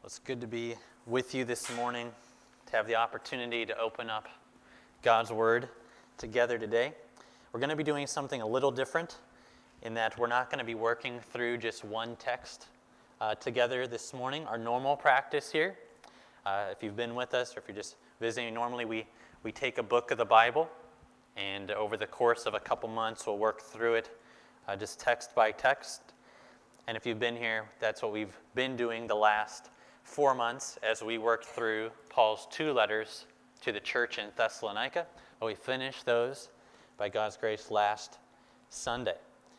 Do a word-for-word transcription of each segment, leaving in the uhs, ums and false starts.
Well, it's good to be with you this morning, to have the opportunity to open up God's Word together today. We're going to be doing something a little different in that we're not going to be working through just one text uh, together this morning. Our normal practice here, uh, if you've been with us or if you're just visiting, normally we, we take a book of the Bible, and over the course of a couple months we'll work through it uh, just text by text. And if you've been here, that's what we've been doing the last four months as we worked through Paul's two letters to the church in Thessalonica. Well, we finished those by God's grace last Sunday.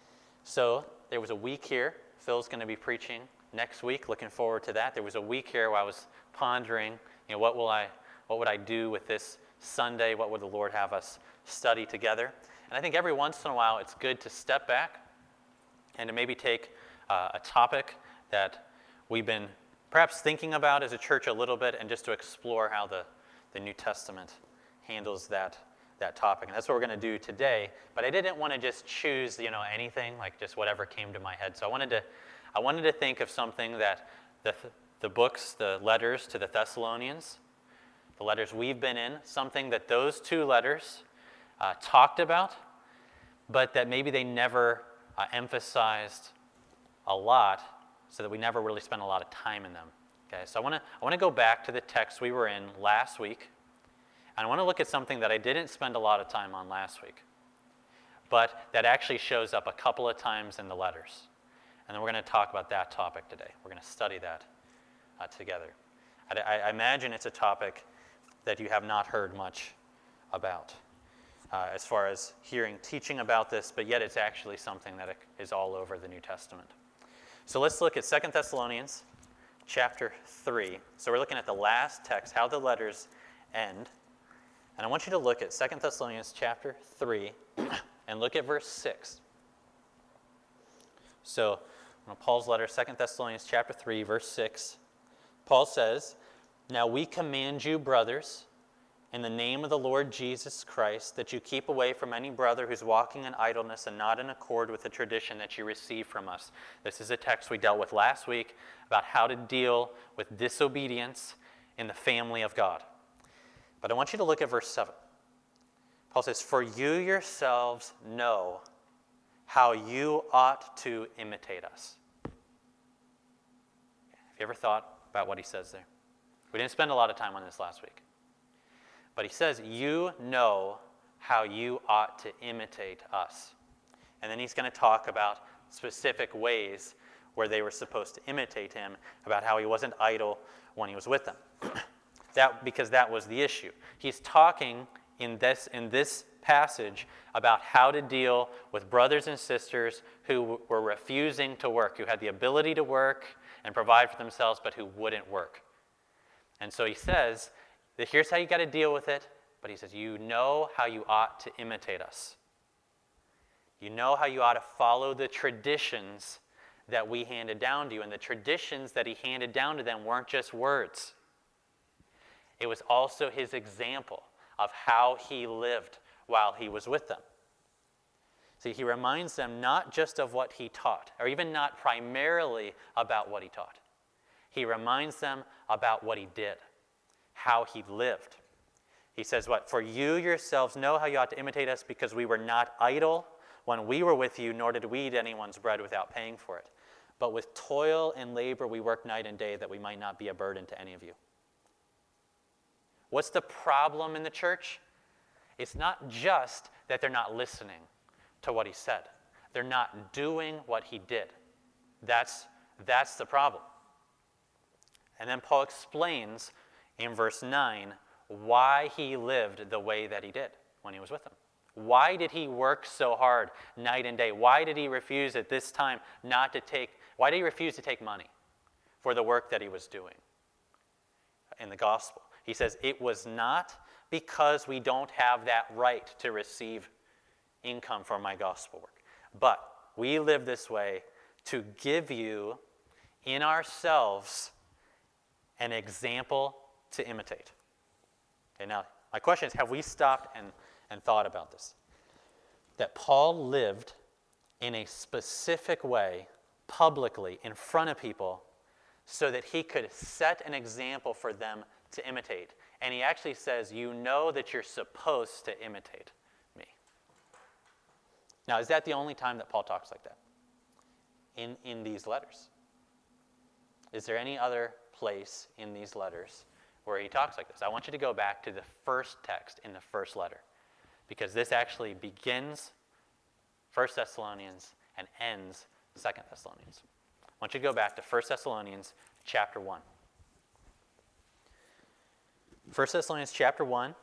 So there was a week here. Phil's going to be preaching next week. Looking forward to that. There was a week here where I was pondering, you know, what will I, what would I do with this Sunday? What would the Lord have us study together? And I think every once in a while it's good to step back and to maybe take uh, a topic that we've been perhaps thinking about as a church a little bit, and just to explore how the, the New Testament handles that, that topic. And that's what we're going to do today. But I didn't want to just choose, you know, anything, like just whatever came to my head. So I wanted to I wanted to think of something that the the books, the letters to the Thessalonians, the letters we've been in, something that those two letters uh, talked about, but that maybe they never uh, emphasized a lot, so that we never really spent a lot of time in them. Okay, so I want to I want to go back to the text we were in last week, and I want to look at something that I didn't spend a lot of time on last week, but that actually shows up a couple of times in the letters. And then we're going to talk about that topic today. We're going to study that uh, together. I, I imagine it's a topic that you have not heard much about uh, as far as hearing teaching about this, but yet it's actually something that is all over the New Testament. So let's look at Second Thessalonians chapter three. So we're looking at the last text, how the letters end. And I want you to look at Second Thessalonians chapter three and look at verse six. So Paul's letter, Second Thessalonians chapter three, verse six. Paul says, "Now we command you, brothers, in the name of the Lord Jesus Christ, that you keep away from any brother who's walking in idleness and not in accord with the tradition that you received from us." This is a text we dealt with last week about how to deal with disobedience in the family of God. But I want you to look at verse seven. Paul says, "For you yourselves know how you ought to imitate us." Have you ever thought about what he says there? We didn't spend a lot of time on this last week. But he says, you know how you ought to imitate us. And then he's going to talk about specific ways where they were supposed to imitate him, about how he wasn't idle when he was with them. that because that was the issue. He's talking in this in this passage about how to deal with brothers and sisters who were refusing to work, who had the ability to work and provide for themselves, but who wouldn't work. And so he says, here's how you got to deal with it, but he says, you know how you ought to imitate us. You know how you ought to follow the traditions that we handed down to you. And the traditions that he handed down to them weren't just words. It was also his example of how he lived while he was with them. See, he reminds them not just of what he taught, or even not primarily about what he taught. He reminds them about what he did, how he lived. He says what? "For you yourselves know how you ought to imitate us, because we were not idle when we were with you, nor did we eat anyone's bread without paying for it. But with toil and labor we work night and day, that we might not be a burden to any of you." What's the problem in the church? It's not just that they're not listening to what he said. They're not doing what he did. That's, that's the problem. And then Paul explains in verse nine why he lived the way that he did when he was with them. Why did he work so hard night and day? Why did he refuse at this time not to take, why did he refuse to take money for the work that he was doing in the gospel? He says, it was not because we don't have that right to receive income for my gospel work, but we live this way to give you in ourselves an example to imitate. Okay, now, my question is, have we stopped and, and thought about this? That Paul lived in a specific way, publicly, in front of people, so that he could set an example for them to imitate. And he actually says, you know that you're supposed to imitate me. Now, is that the only time that Paul talks like that? In, in these letters? Is there any other place in these letters where he talks like this? I want you to go back to the first text in the first letter, because this actually begins First Thessalonians and ends Second Thessalonians. I want you to go back to First Thessalonians chapter one. First Thessalonians chapter one,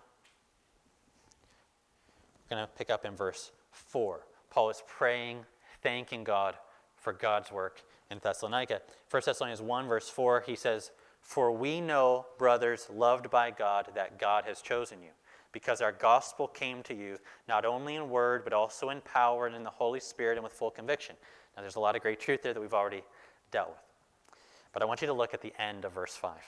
we're going to pick up in verse four. Paul is praying, thanking God for God's work in Thessalonica. First Thessalonians one, verse four, he says, "For we know, brothers, loved by God, that God has chosen you, because our gospel came to you not only in word, but also in power and in the Holy Spirit and with full conviction." Now, there's a lot of great truth there that we've already dealt with. But I want you to look at the end of verse five.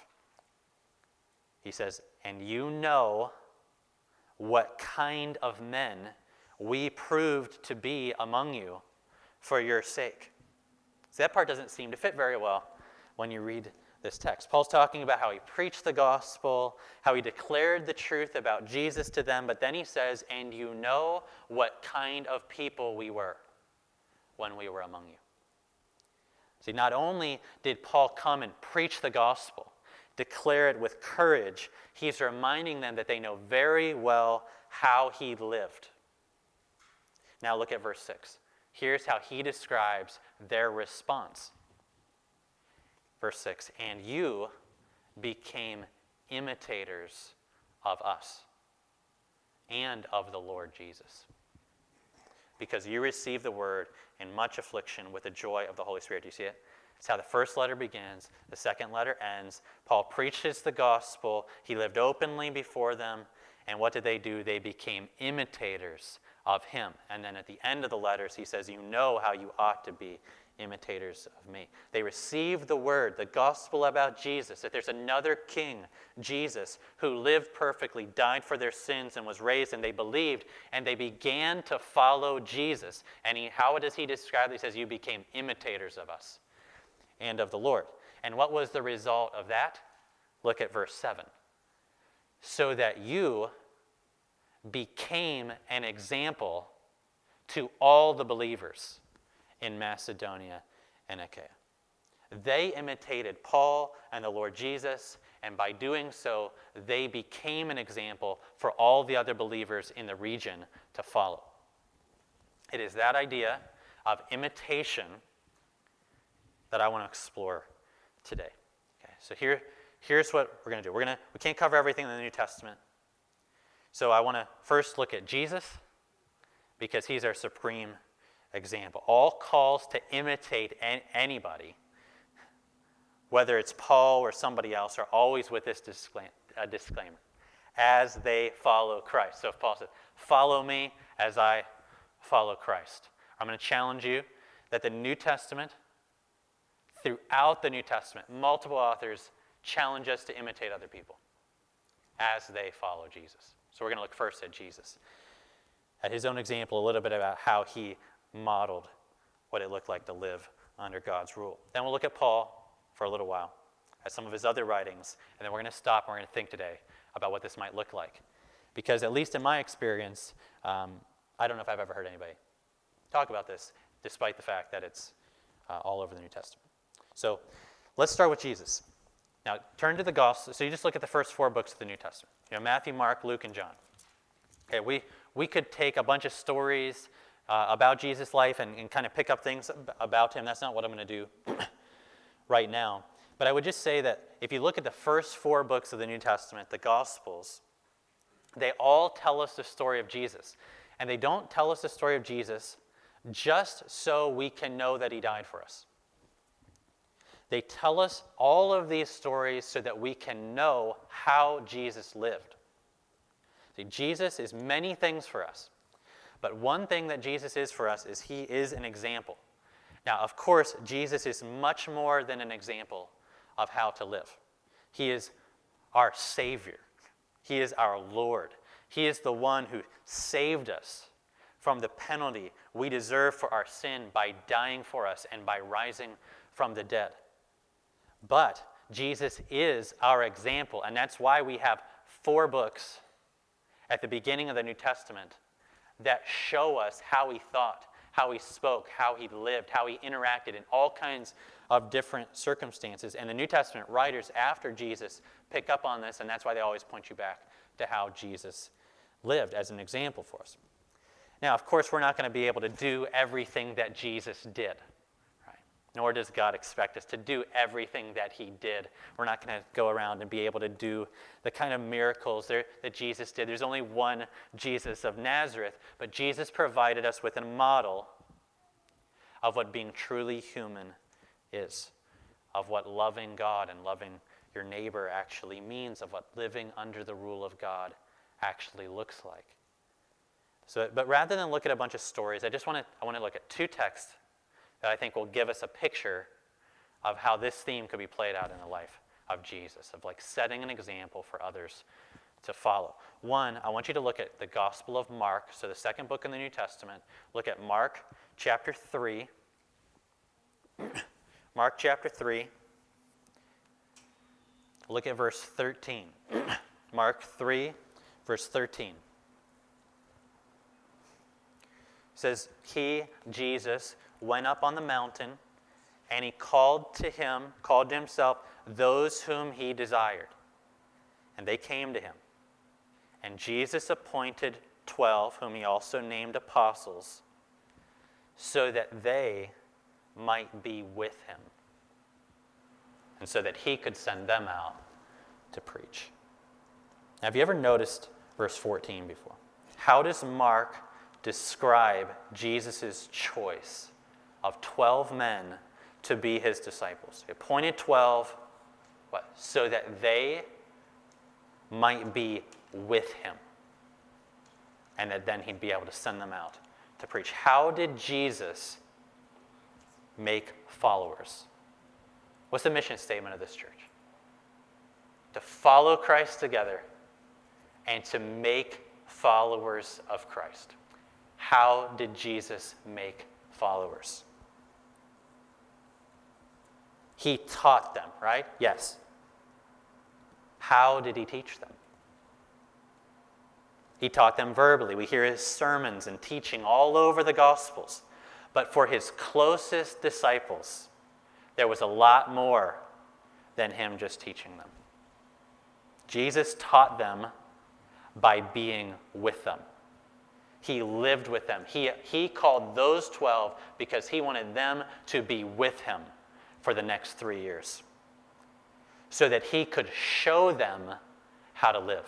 He says, "And you know what kind of men we proved to be among you for your sake." So that part doesn't seem to fit very well when you read this text. Paul's talking about how he preached the gospel, how he declared the truth about Jesus to them, but then he says, "And you know what kind of people we were when we were among you." See, not only did Paul come and preach the gospel, declare it with courage, he's reminding them that they know very well how he lived. Now look at verse six. Here's how he describes their response. Verse six, "And you became imitators of us and of the Lord Jesus, because you received the word in much affliction with the joy of the Holy Spirit." Do you see it? It's how the first letter begins, the second letter ends. Paul preaches the gospel, he lived openly before them, and what did they do? They became imitators of him. And then at the end of the letters, he says, "You know how you ought to be imitators of me." They received the word, the gospel about Jesus, that there's another king, Jesus, who lived perfectly, died for their sins, and was raised, and they believed, and they began to follow Jesus. And he, how does he describe it? He says, "You became imitators of us and of the Lord." And what was the result of that? Look at verse seven. "So that you became an example to all the believers in Macedonia and Achaia." They imitated Paul and the Lord Jesus, and by doing so, they became an example for all the other believers in the region to follow. It is that idea of imitation that I want to explore today. Okay, so here, here's what we're going to do. We're going to we can't cover everything in the New Testament. So I want to first look at Jesus, because he's our supreme example. All calls to imitate an- anybody, whether it's Paul or somebody else, are always with this disclaim- uh, disclaimer: as they follow Christ. So if Paul says, "Follow me as I follow Christ," I'm going to challenge you that the New Testament, throughout the New Testament, multiple authors challenge us to imitate other people as they follow Jesus. So we're going to look first at Jesus, at his own example, a little bit about how he modeled what it looked like to live under God's rule. Then we'll look at Paul for a little while, at some of his other writings, and then we're going to stop and we're going to think today about what this might look like. Because at least in my experience, um, I don't know if I've ever heard anybody talk about this, despite the fact that it's uh, all over the New Testament. So let's start with Jesus. Now turn to the Gospel. So you just look at the first four books of the New Testament. You know, Matthew, Mark, Luke, and John. Okay, we, we could take a bunch of stories uh, about Jesus' life and, and kind of pick up things about him. That's not what I'm going to do right now. But I would just say that if you look at the first four books of the New Testament, the Gospels, they all tell us the story of Jesus. And they don't tell us the story of Jesus just so we can know that he died for us. They tell us all of these stories so that we can know how Jesus lived. See, Jesus is many things for us. But one thing that Jesus is for us is he is an example. Now, of course, Jesus is much more than an example of how to live. He is our Savior. He is our Lord. He is the one who saved us from the penalty we deserve for our sin by dying for us and by rising from the dead. But Jesus is our example, and that's why we have four books at the beginning of the New Testament that show us how he thought, how he spoke, how he lived, how he interacted in all kinds of different circumstances. And the New Testament writers after Jesus pick up on this, and that's why they always point you back to how Jesus lived as an example for us. Now, of course, we're not going to be able to do everything that Jesus did, right? Nor does God expect us to do everything that he did. We're not going to go around and be able to do the kind of miracles there, that Jesus did. There's only one Jesus of Nazareth, but Jesus provided us with a model of what being truly human is, of what loving God and loving your neighbor actually means, of what living under the rule of God actually looks like. So, but rather than look at a bunch of stories, I just want to I want to look at two texts that I think will give us a picture of how this theme could be played out in the life of Jesus, of like setting an example for others to follow. One, I want you to look at the Gospel of Mark, so the second book in the New Testament. Look at Mark chapter three. Mark chapter three. Look at verse thirteen. Mark three, verse thirteen. It says, he, Jesus, went up on the mountain, and he called to him, called to himself, those whom he desired. And they came to him. And Jesus appointed twelve, whom he also named apostles, so that they might be with him, and so that he could send them out to preach. Now, have you ever noticed verse fourteen before? How does Mark describe Jesus' choice of twelve men to be his disciples? He appointed twelve, what? So that they might be with him, and that then he'd be able to send them out to preach. How did Jesus make followers? What's the mission statement of this church? To follow Christ together and to make followers of Christ. How did Jesus make followers? He taught them, right? Yes. How did he teach them? He taught them verbally. We hear his sermons and teaching all over the Gospels. But for his closest disciples, there was a lot more than him just teaching them. Jesus taught them by being with them. He lived with them. He, he called those twelve because he wanted them to be with him for the next three years so that he could show them how to live.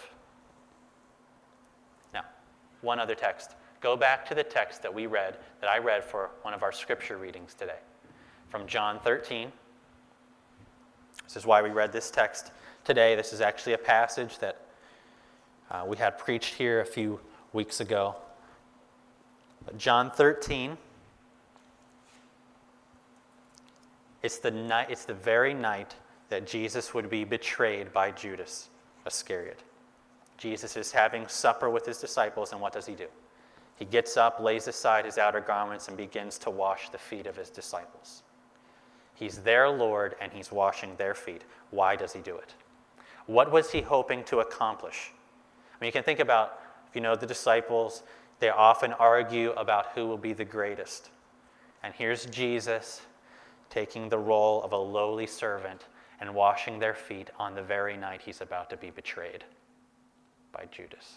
Now, one other text. Go back to the text that we read, that I read for one of our scripture readings today, from John thirteen. This is why we read this text today. This is actually a passage that uh, we had preached here a few weeks ago. But John thirteen, it's the night, it's the very night that Jesus would be betrayed by Judas Iscariot. Jesus is having supper with his disciples, and what does he do? He gets up, lays aside his outer garments, and begins to wash the feet of his disciples. He's their Lord, and he's washing their feet. Why does he do it? What was he hoping to accomplish? I mean, you can think about, if you know the disciples, they often argue about who will be the greatest. And here's Jesus taking the role of a lowly servant and washing their feet on the very night he's about to be betrayed by Judas.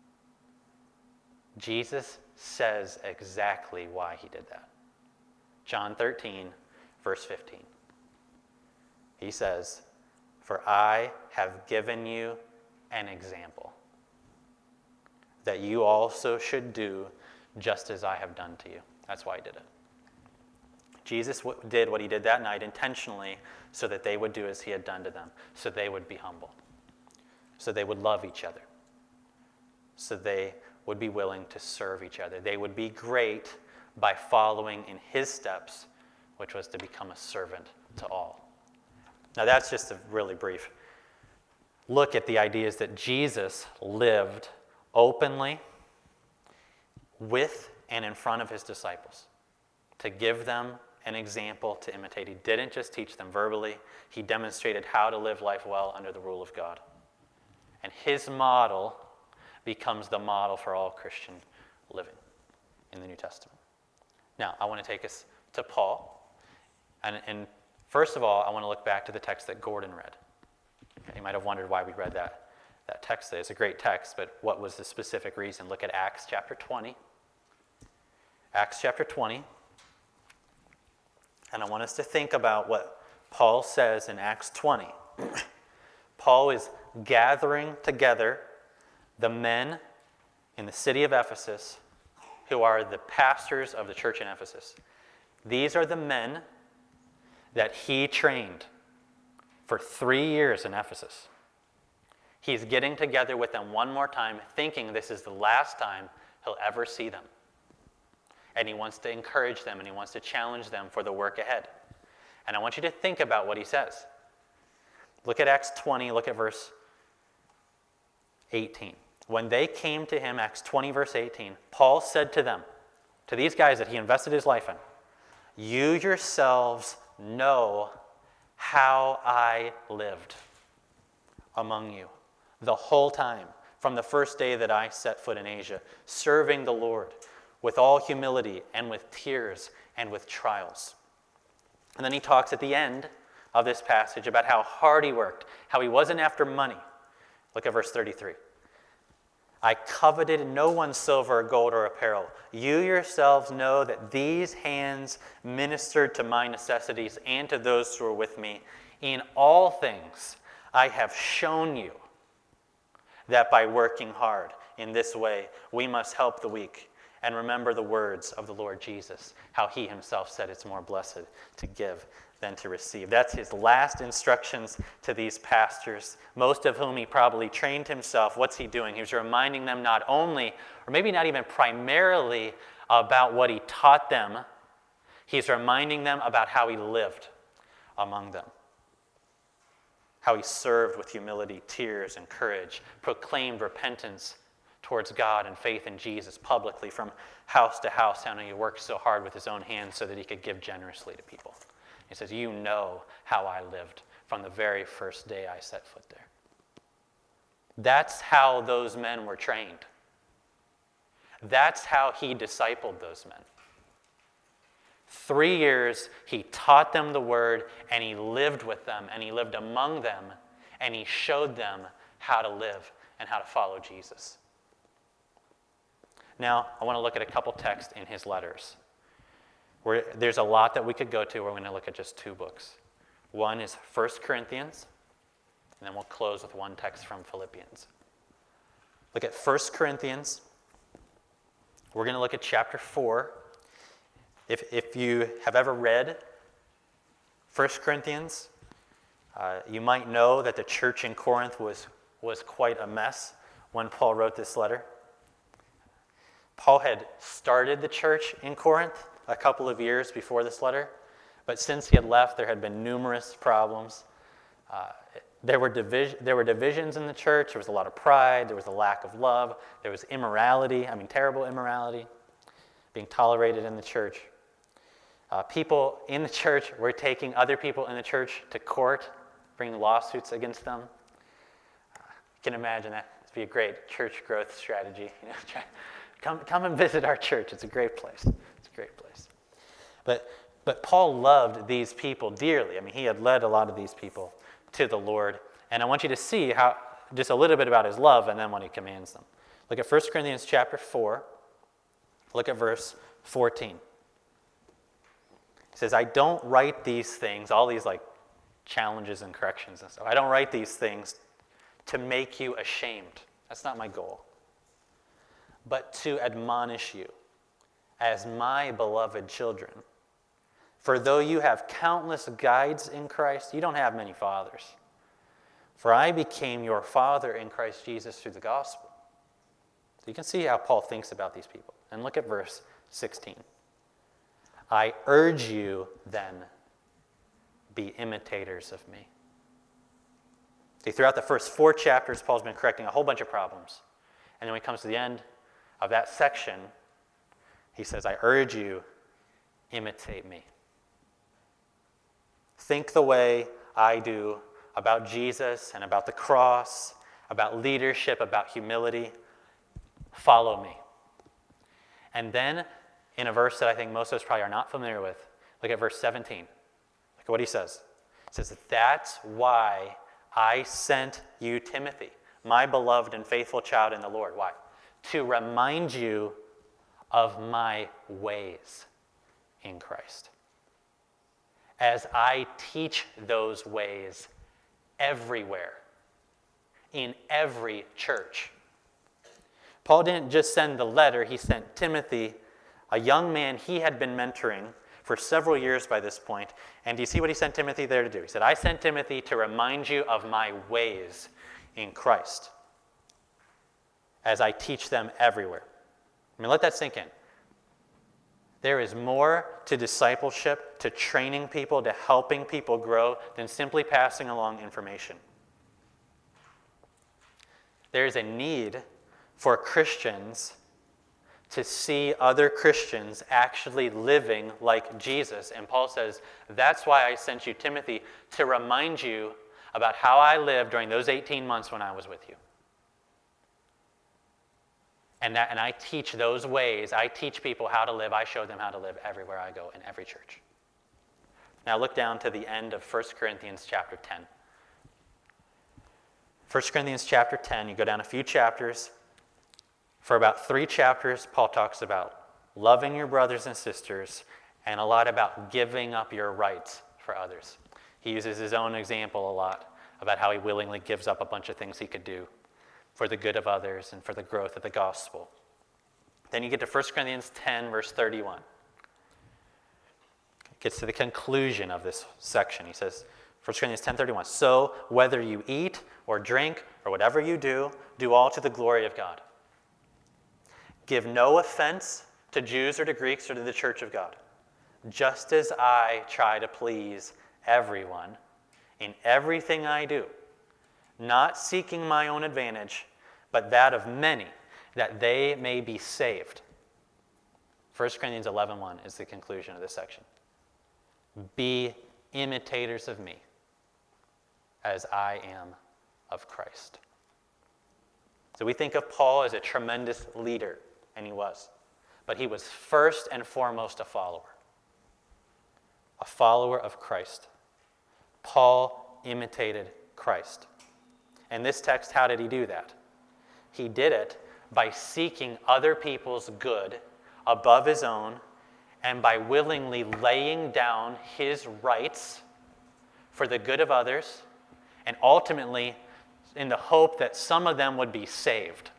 Jesus says exactly why he did that. John thirteen, verse fifteen. He says, "For I have given you an example, that you also should do just as I have done to you." That's why he did it. Jesus w- did what he did that night intentionally so that they would do as he had done to them, so they would be humble, so they would love each other, so they would be willing to serve each other. They would be great by following in his steps, which was to become a servant to all. Now that's just a really brief look at the ideas that Jesus lived openly with and in front of his disciples, to give them an example to imitate. He didn't just teach them verbally. He demonstrated how to live life well under the rule of God. And his model becomes the model for all Christian living in the New Testament. Now, I want to take us to Paul. And, and first of all, I want to look back to the text that Gordon read. Okay, you might have wondered why we read that, that text today. It's a great text, but what was the specific reason? Look at Acts chapter twenty. Acts chapter twenty. And I want us to think about what Paul says in Acts twenty. Paul is gathering together the men in the city of Ephesus who are the pastors of the church in Ephesus. These are the men that he trained for three years in Ephesus. He's getting together with them one more time, thinking this is the last time he'll ever see them. And he wants to encourage them, and he wants to challenge them for the work ahead. And I want you to think about what he says. Look at Acts twenty, look at verse eighteen. When they came to him, Acts twenty, verse eighteen, Paul said to them, to these guys that he invested his life in, you yourselves know how I lived among you the whole time, from the first day that I set foot in Asia, serving the Lord with all humility and with tears and with trials. And then he talks at the end of this passage about how hard he worked, how he wasn't after money. Look at verse thirty-three. I coveted no one's silver or gold or apparel. You yourselves know that these hands ministered to my necessities and to those who were with me. In all things I have shown you that by working hard in this way we must help the weak. And remember the words of the Lord Jesus, how he himself said it's more blessed to give than to receive. That's his last instructions to these pastors, most of whom he probably trained himself. What's he doing? He's reminding them not only, or maybe not even primarily, about what he taught them. He's reminding them about how he lived among them, how he served with humility, tears, and courage, proclaimed repentance towards God and faith in Jesus publicly from house to house, how he worked so hard with his own hands so that he could give generously to people. He says, you know how I lived from the very first day I set foot there. That's how those men were trained. That's how he discipled those men. Three years, he taught them the word, and he lived with them, and he lived among them, and he showed them how to live and how to follow Jesus. Now, I want to look at a couple texts in his letters. Where there's a lot that we could go to. We're going to look at just two books. One is First Corinthians, and then we'll close with one text from Philippians. Look at First Corinthians. We're going to look at chapter four. If, if you have ever read First Corinthians, uh, you might know that the church in Corinth was, was quite a mess when Paul wrote this letter. Paul had started the church in Corinth a couple of years before this letter, but since he had left, there had been numerous problems. Uh, there were divis- there were divisions in the church. There was a lot of pride. There was a lack of love. There was immorality. I mean, terrible immorality being tolerated in the church. Uh, people in the church were taking other people in the church to court, bringing lawsuits against them. Uh, you can imagine that would be a great church growth strategy. You know, try, come come and visit our church. It's a great place. It's a great place. But but Paul loved these people dearly. I mean, he had led a lot of these people to the Lord. And I want you to see how just a little bit about his love and then when he commands them. Look at First Corinthians chapter four. Look at verse fourteen. He says, I don't write these things, all these like challenges and corrections and stuff. I don't write these things to make you ashamed. That's not my goal. But to admonish you as my beloved children. For though you have countless guides in Christ, you don't have many fathers. For I became your father in Christ Jesus through the gospel. So you can see how Paul thinks about these people. And look at verse sixteen. I urge you then, be imitators of me. See, throughout the first four chapters, Paul's been correcting a whole bunch of problems. And then when he comes to the end of that section, he says, I urge you, imitate me. think the way I do about Jesus and about the cross, about leadership, about humility. Follow me. And then, in a verse that I think most of us probably are not familiar with, look at verse seventeen. Look at what he says. He says, that's why I sent you Timothy, my beloved and faithful child in the Lord. Why? To remind you of my ways in Christ, as I teach those ways everywhere, in every church. Paul didn't just send the letter, he sent Timothy, a young man he had been mentoring for several years by this point. And do you see what he sent Timothy there to do? He said, I sent Timothy to remind you of my ways in Christ, as I teach them everywhere. I mean, let that sink in. There is more to discipleship, to training people, to helping people grow than simply passing along information. There is a need for Christians to see other Christians actually living like Jesus. And Paul says, that's why I sent you Timothy, to remind you about how I lived during those eighteen months when I was with you. And, that, and I teach those ways. I teach people how to live. I show them how to live everywhere I go in every church. Now look down to the end of First Corinthians chapter ten. First Corinthians chapter ten, you go down a few chapters. For about three chapters, Paul talks about loving your brothers and sisters and a lot about giving up your rights for others. He uses his own example a lot about how he willingly gives up a bunch of things he could do for the good of others and for the growth of the gospel. Then you get to First Corinthians ten, verse thirty-one. It gets to the conclusion of this section. He says, First Corinthians ten thirty-one, so whether you eat or drink or whatever you do, do all to the glory of God. Give no offense to Jews or to Greeks or to the church of God, just as I try to please everyone in everything I do, not seeking my own advantage, but that of many, that they may be saved. First Corinthians eleven one is the conclusion of this section. Be imitators of me, as I am of Christ. So we think of Paul as a tremendous leader, and he was. But he was first and foremost a follower. A follower of Christ. Paul imitated Christ. In this text, how did he do that? He did it by seeking other people's good above his own and by willingly laying down his rights for the good of others and ultimately in the hope that some of them would be saved.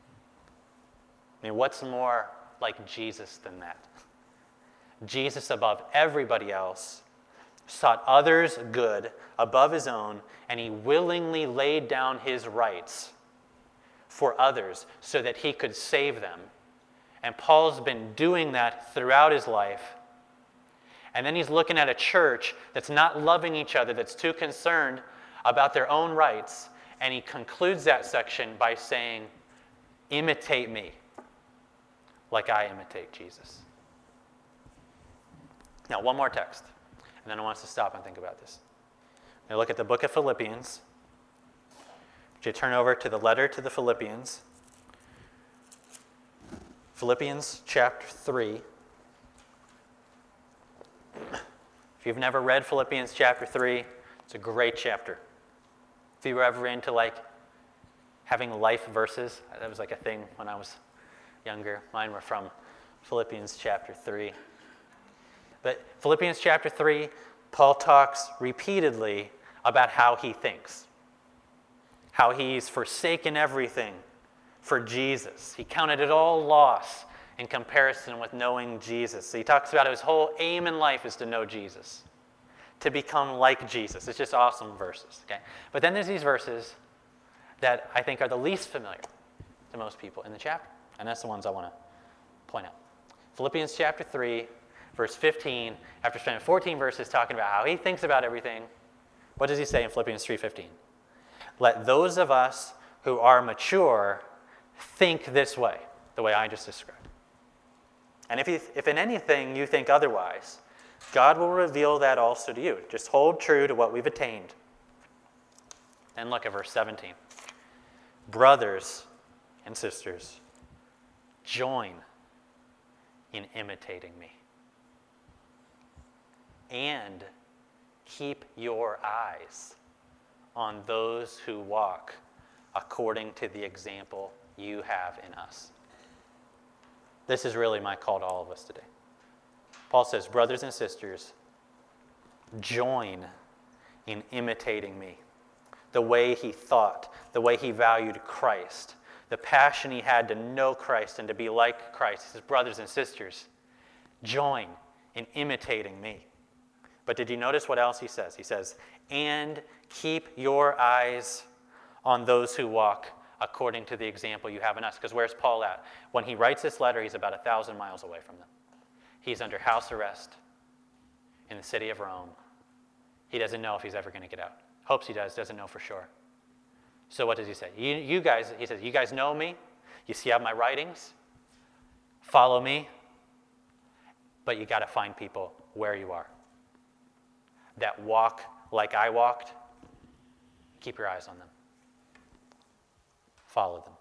I mean, what's more like Jesus than that? Jesus, above everybody else, sought others' good above his own, and he willingly laid down his rights for others so that he could save them. And Paul's been doing that throughout his life. And then he's looking at a church that's not loving each other, that's too concerned about their own rights. And he concludes that section by saying, imitate me like I imitate Jesus. Now, one more text, and then I want us to stop and think about this. Now look at the book of Philippians. Would you turn over to the letter to the Philippians? Philippians chapter three. If you've never read Philippians chapter three, it's a great chapter. If you were ever into like having life verses, that was like a thing when I was younger. Mine were from Philippians chapter three. But Philippians chapter three, Paul talks repeatedly about how he thinks. How he's forsaken everything for Jesus. He counted it all loss in comparison with knowing Jesus. So he talks about his whole aim in life is to know Jesus, to become like Jesus. It's just awesome verses. Okay? But then there's these verses that I think are the least familiar to most people in the chapter. And that's the ones I want to point out. Philippians chapter three, verse fifteen, after spending fourteen verses talking about how he thinks about everything, what does he say in Philippians three fifteen? Let those of us who are mature think this way, the way I just described. And if, you, if in anything you think otherwise, God will reveal that also to you. Just hold true to what we've attained. And look at verse seventeen. Brothers and sisters, join in imitating me. And keep your eyes on those who walk according to the example you have in us. This is really my call to all of us today. Paul says, brothers and sisters, join in imitating me. The way he thought, the way he valued Christ, the passion he had to know Christ and to be like Christ. He says, brothers and sisters, join in imitating me. But did you notice what else he says? He says, and keep your eyes on those who walk according to the example you have in us. Because where's Paul at? When he writes this letter, he's about a thousand miles away from them. He's under house arrest in the city of Rome. He doesn't know if he's ever going to get out. Hopes he does, doesn't know for sure. So what does he say? You, you guys, he says, you guys know me. You see, I have my writings. Follow me. But you got to find people where you are that walk like I walked. Keep your eyes on them. Follow them.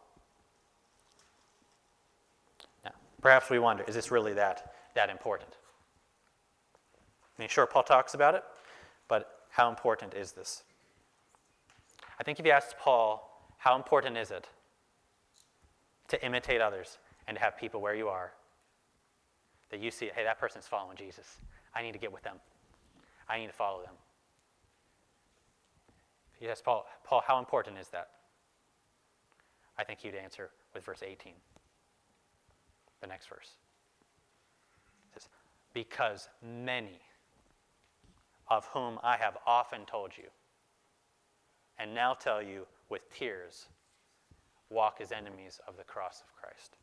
Now, perhaps we wonder, is this really that, that important? I mean, sure, Paul talks about it, but how important is this? I think if you ask Paul, how important is it to imitate others and to have people where you are, that you see, hey, that person's following Jesus. I need to get with them. I need to follow them. If you ask Paul, Paul, how important is that? I think he'd answer with verse eighteen. The next verse. It says, because many of whom I have often told you, and now tell you with tears, walk as enemies of the cross of Christ.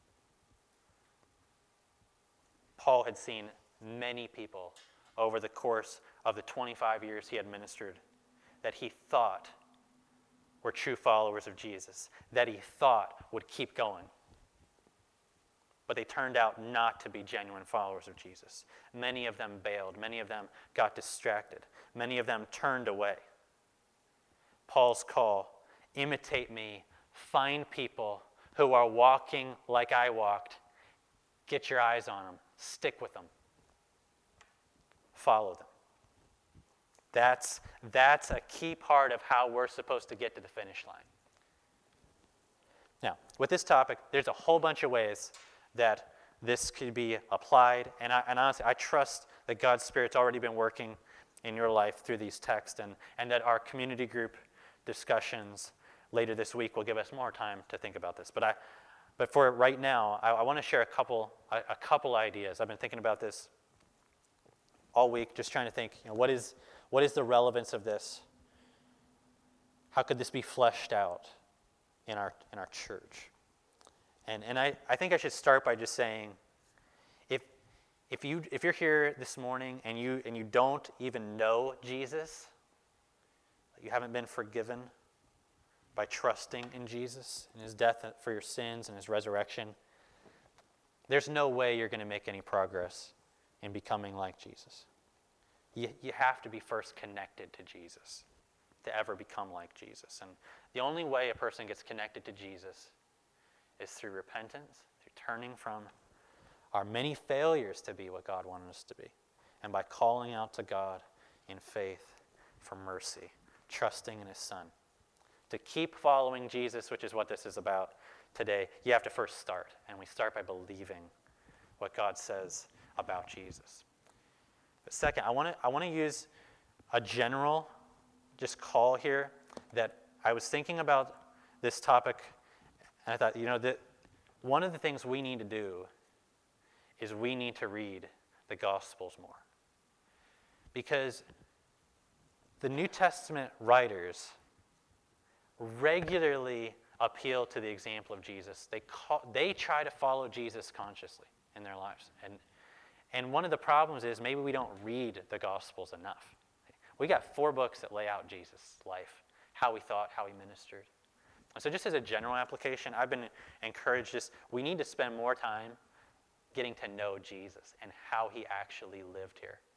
Paul had seen many people over the course of the twenty-five years he had ministered that he thought were true followers of Jesus, that he thought would keep going. But they turned out not to be genuine followers of Jesus. Many of them bailed. Many of them got distracted. Many of them turned away. Paul's call, imitate me, find people who are walking like I walked, get your eyes on them, stick with them, follow them. That's, that's a key part of how we're supposed to get to the finish line. Now, with this topic, there's a whole bunch of ways that this could be applied, and, I, and honestly, I trust that God's Spirit's already been working in your life through these texts, and, and that our community group discussions later this week will give us more time to think about this. But I, but for right now, I, I want to share a couple a, a couple ideas. I've been thinking about this all week, just trying to think, you know, what is what is the relevance of this? How could this be fleshed out in our in our church? And and I, I think I should start by just saying, if if you if you're here this morning and you and you don't even know Jesus, you haven't been forgiven by trusting in Jesus and his death for your sins and his resurrection, there's no way you're going to make any progress in becoming like Jesus. You, you have to be first connected to Jesus to ever become like Jesus. And the only way a person gets connected to Jesus is through repentance, through turning from our many failures to be what God wanted us to be, and by calling out to God in faith for mercy, trusting in his Son. To keep following Jesus, which is what this is about today, you have to first start. And we start by believing what God says about Jesus. But second, I want to I want to use a general just call here that I was thinking about this topic, and I thought, you know, that one of the things we need to do is we need to read the Gospels more. Because the New Testament writers regularly appeal to the example of Jesus. They call, they try to follow Jesus consciously in their lives. And, and one of the problems is maybe we don't read the Gospels enough. We got four books that lay out Jesus' life, how he thought, how he ministered. And so just as a general application, I've been encouraged just, we need to spend more time getting to know Jesus and how he actually lived here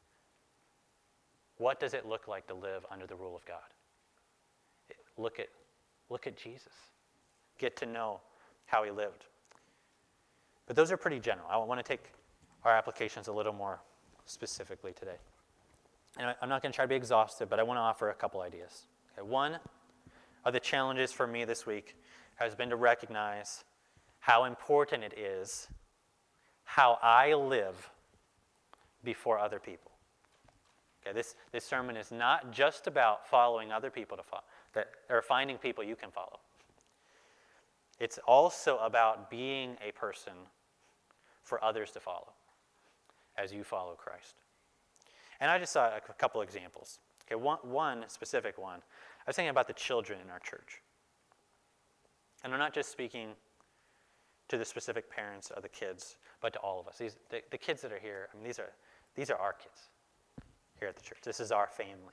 What does it look like to live under the rule of God? Look at, look at Jesus. Get to know how he lived. But those are pretty general. I want to take our applications a little more specifically today. And I'm not going to try to be exhaustive, but I want to offer a couple ideas. Okay, one of the challenges for me this week has been to recognize how important it is how I live before other people. Okay, this, this sermon is not just about following other people to follow, that, or finding people you can follow. It's also about being a person for others to follow as you follow Christ. And I just saw a couple examples. Okay, one, one specific one. I was thinking about the children in our church. And I'm not just speaking to the specific parents of the kids, but to all of us. These, the, the kids that are here, I mean, these are, these are our kids here at the church. This is our family.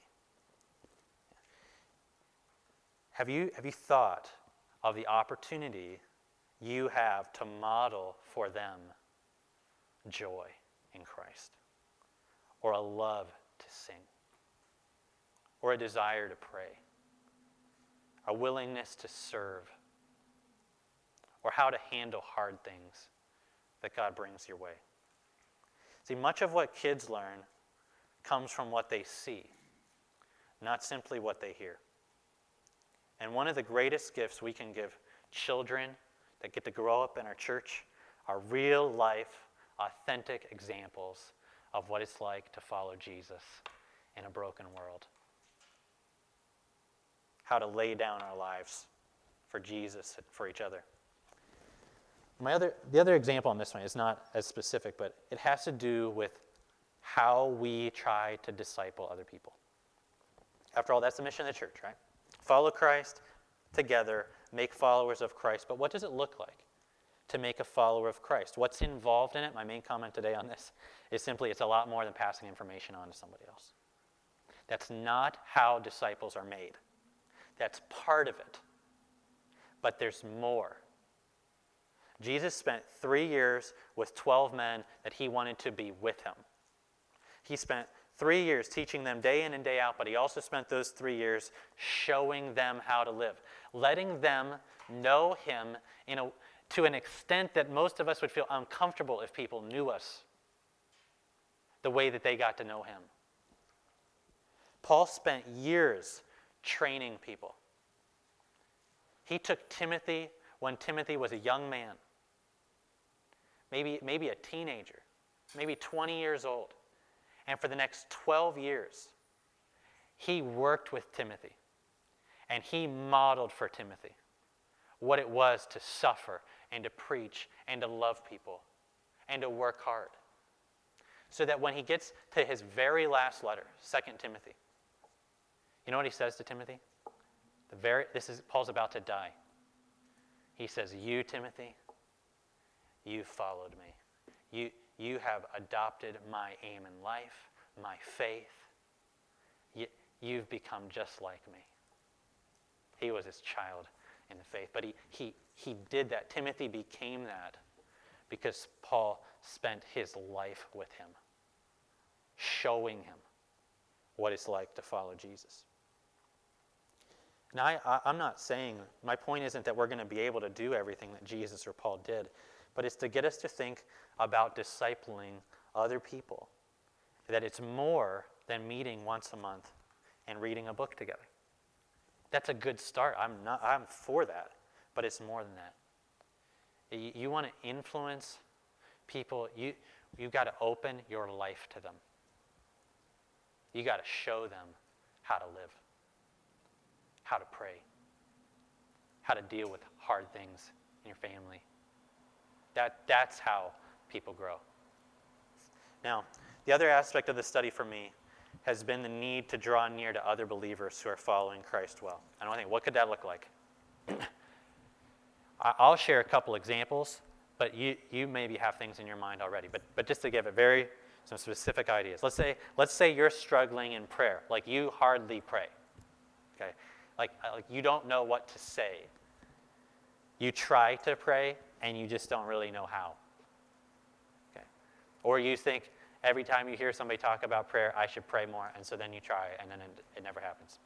Have you, have you thought of the opportunity you have to model for them joy in Christ, or a love to sing, or a desire to pray, a willingness to serve, or how to handle hard things that God brings your way? See, much of what kids learn comes from what they see, not simply what they hear. And one of the greatest gifts we can give children that get to grow up in our church are real life, authentic examples of what it's like to follow Jesus in a broken world. How to lay down our lives for Jesus and for each other. My other, the other example on this one is not as specific, but it has to do with how we try to disciple other people. After all, that's the mission of the church, right? Follow Christ together, make followers of Christ. But what does it look like to make a follower of Christ? What's involved in it? My main comment today on this is simply it's a lot more than passing information on to somebody else. That's not how disciples are made. That's part of it. But there's more. Jesus spent three years with twelve men that he wanted to be with him. He spent three years teaching them day in and day out, but he also spent those three years showing them how to live, letting them know him in a, to an extent that most of us would feel uncomfortable if people knew us the way that they got to know him. Paul spent years training people. He took Timothy when Timothy was a young man, maybe, maybe a teenager, maybe twenty years old. And for the next twelve years, he worked with Timothy. And he modeled for Timothy what it was to suffer and to preach and to love people and to work hard. So that when he gets to his very last letter, Second Timothy, you know what he says to Timothy? The very, this is, Paul's about to die. He says, you, Timothy, you followed me. You, you have adopted my aim in life, my faith. You, you've become just like me. He was his child in the faith, but he, he, he did that. Timothy became that because Paul spent his life with him, showing him what it's like to follow Jesus. Now, I, I, I'm not saying, my point isn't that we're going to be able to do everything that Jesus or Paul did, but it's to get us to think about discipling other people, that it's more than meeting once a month and reading a book together. That's a good start. I'm not. I'm for that, but it's more than that. You, you want to influence people. You you've got to open your life to them. You got to show them how to live, how to pray, how to deal with hard things in your family. That, that's how people grow. Now, the other aspect of the study for me has been the need to draw near to other believers who are following Christ well. And I think, what could that look like? I'll share a couple examples, but you, you maybe have things in your mind already. But, but just to give it very some specific ideas. Let's say, let's say you're struggling in prayer, like you hardly pray. Okay, like, like you don't know what to say. You try to pray, and you just don't really know how. Okay. Or you think, every time you hear somebody talk about prayer, I should pray more, and so then you try, and then it, it never happens.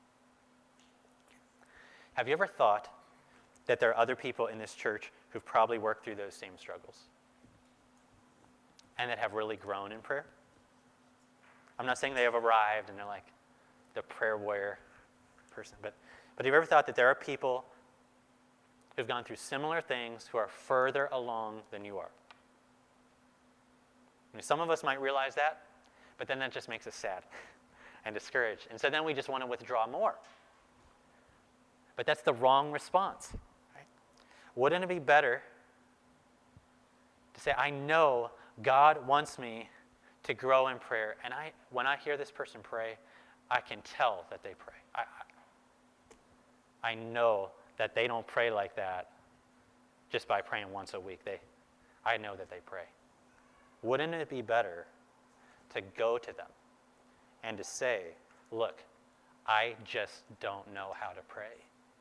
Have you ever thought that there are other people in this church who've probably worked through those same struggles and that have really grown in prayer? I'm not saying they have arrived and they're like the prayer warrior person, but, but have you ever thought that there are people who've gone through similar things who are further along than you are? I mean, some of us might realize that, but then that just makes us sad and discouraged. And so then we just want to withdraw more. But that's the wrong response. Right? Wouldn't it be better to say, I know God wants me to grow in prayer, and I, when I hear this person pray, I can tell that they pray. I, I, I know that they don't pray like that just by praying once a week. They, I know that they pray. Wouldn't it be better to go to them and to say, look, I just don't know how to pray.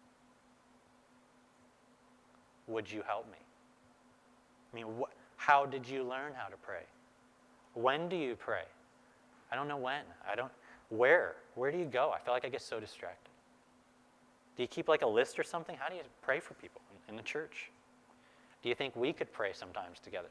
Would you help me? I mean, wh- how did you learn how to pray? When do you pray? I don't know when. I don't, where? Where do you go? I feel like I get so distracted. Do you keep like a list or something? How do you pray for people in, in the church? Do you think we could pray sometimes together?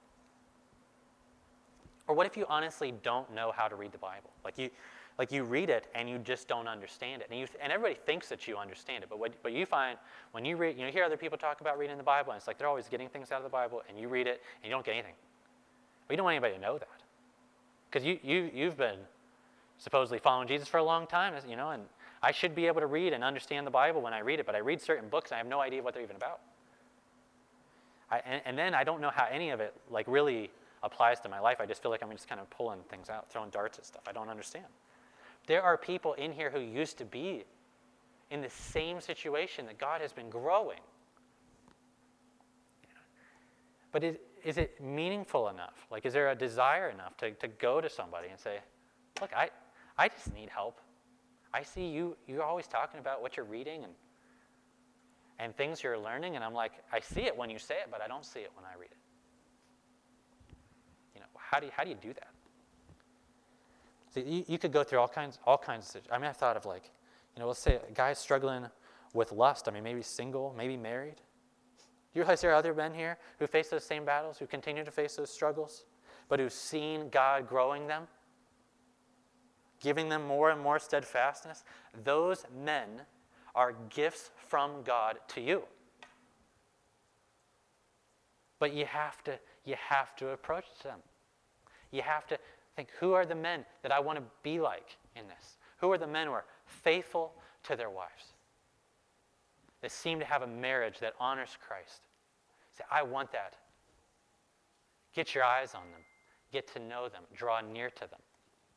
Or what if you honestly don't know how to read the Bible? Like you, like you read it and you just don't understand it. And, you, and everybody thinks that you understand it. But what, but you find when you read, you know, hear other people talk about reading the Bible, and it's like they're always getting things out of the Bible, and you read it and you don't get anything. But you don't want anybody to know that. Because you, you, you've been supposedly following Jesus for a long time, you know, and I should be able to read and understand the Bible when I read it, but I read certain books and I have no idea what they're even about. I, and, and then I don't know how any of it like really applies to my life. I just feel like I'm just kind of pulling things out, throwing darts at stuff. I don't understand. There are people in here who used to be in the same situation that God has been growing. But is, is it meaningful enough? Like, is there a desire enough to, to go to somebody and say, look, I, I just need help. I see you, you're always talking about what you're reading and, and things you're learning, and I'm like, I see it when you say it, but I don't see it when I read it. You know, how do you, how do you do that? So you, you could go through all kinds, all kinds of situations. I mean, I thought of like, you know, let's say a guy's struggling with lust. I mean, maybe single, maybe married. Do you realize there are other men here who face those same battles, who continue to face those struggles, but who've seen God growing them, giving them more and more steadfastness? Those men are gifts from God to you. But you have to, you have to approach them. You have to think, who are the men that I want to be like in this? Who are the men who are faithful to their wives? That seem to have a marriage that honors Christ. Say, I want that. Get your eyes on them. Get to know them. Draw near to them.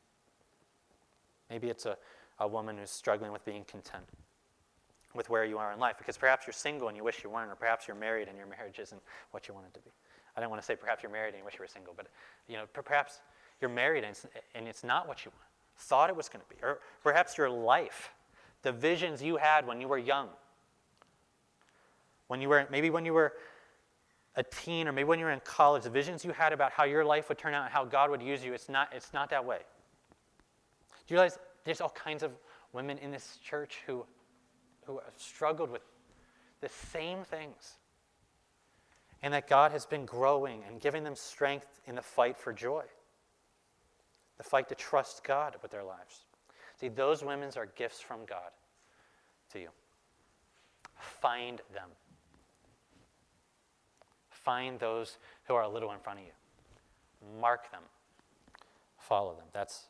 Maybe it's a, a woman who's struggling with being content with where you are in life, because perhaps you're single and you wish you weren't, or perhaps you're married and your marriage isn't what you want it to be. I don't want to say perhaps you're married and you wish you were single, but you know, perhaps you're married and it's, and it's not what you want, thought it was going to be. Or perhaps your life, the visions you had when you were young, when you were, maybe when you were a teen, or maybe when you were in college, the visions you had about how your life would turn out and how God would use you, it's not, it's not that way. Do you realize there's all kinds of women in this church who, who have struggled with the same things, and that God has been growing and giving them strength in the fight for joy, the fight to trust God with their lives. See, those women are gifts from God to you. Find them. Find those who are a little in front of you. Mark them. Follow them. That's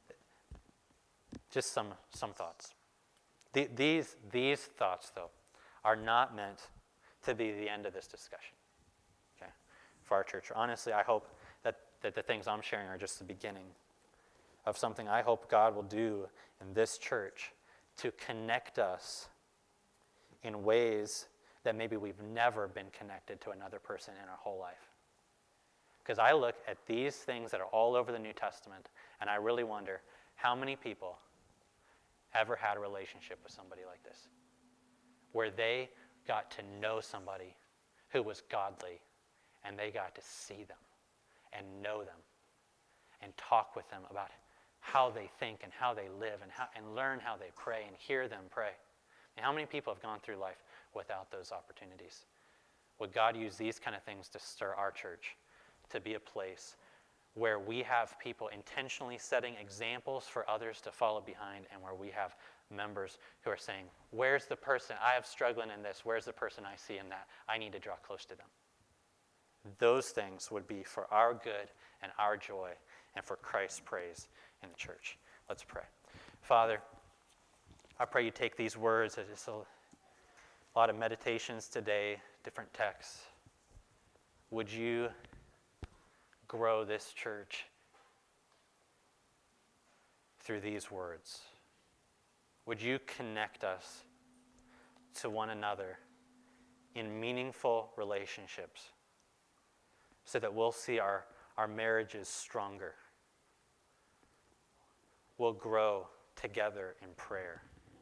just some, some thoughts. The, these, these thoughts, though, are not meant to be the end of this discussion, okay, for our church. Honestly, I hope that, that the things I'm sharing are just the beginning of something I hope God will do in this church to connect us in ways that maybe we've never been connected to another person in our whole life. Because I look at these things that are all over the New Testament, and I really wonder how many people ever had a relationship with somebody like this, where they got to know somebody who was godly, and they got to see them and know them and talk with them about how they think and how they live and, how, and learn how they pray and hear them pray. And how many people have gone through life without those opportunities? Would God use these kind of things to stir our church to be a place where we have people intentionally setting examples for others to follow behind, and where we have members who are saying, where's the person, I have struggling in this, where's the person I see in that? I need to draw close to them. Those things would be for our good and our joy and for Christ's praise in the church. Let's pray. Father, I pray you take these words, as just a lot of meditations today, different texts. Would you grow this church through these words? Would you connect us to one another in meaningful relationships so that we'll see our, our marriages stronger? We'll grow together in prayer.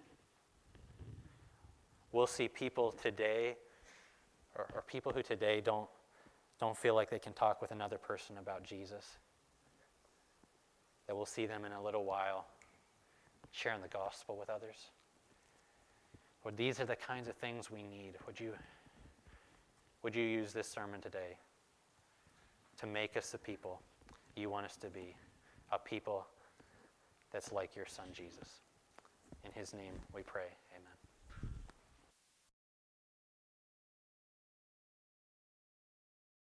We'll see people today, or, or people who today don't, don't feel like they can talk with another person about Jesus, that we'll see them in a little while sharing the gospel with others. Lord, these are the kinds of things we need. Would you, would you use this sermon today to make us the people you want us to be, a people that's like your son Jesus. In his name we pray, amen.